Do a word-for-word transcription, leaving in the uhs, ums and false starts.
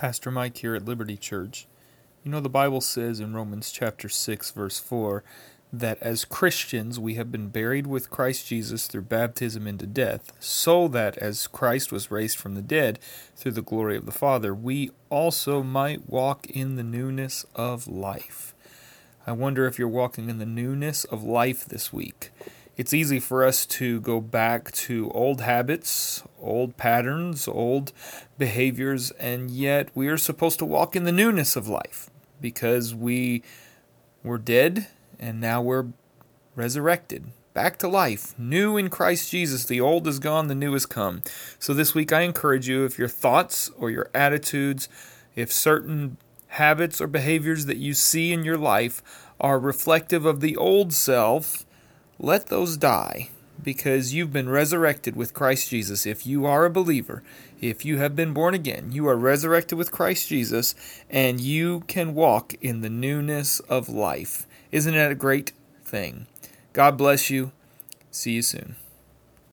Pastor Mike here at Liberty Church. You know, the Bible says in Romans chapter six, verse four, that as Christians we have been buried with Christ Jesus through baptism into death, so that as Christ was raised from the dead through the glory of the Father, we also might walk in the newness of life. I wonder if you're walking in the newness of life this week. It's easy for us to go back to old habits, old patterns, old behaviors, and yet we are supposed to walk in the newness of life because we were dead and now we're resurrected, back to life, new in Christ Jesus. The old is gone, the new has come. So this week I encourage you, if your thoughts or your attitudes, if certain habits or behaviors that you see in your life are reflective of the old self, let those die, because you've been resurrected with Christ Jesus. If you are a believer, if you have been born again, you are resurrected with Christ Jesus, and you can walk in the newness of life. Isn't that a great thing? God bless you. See you soon.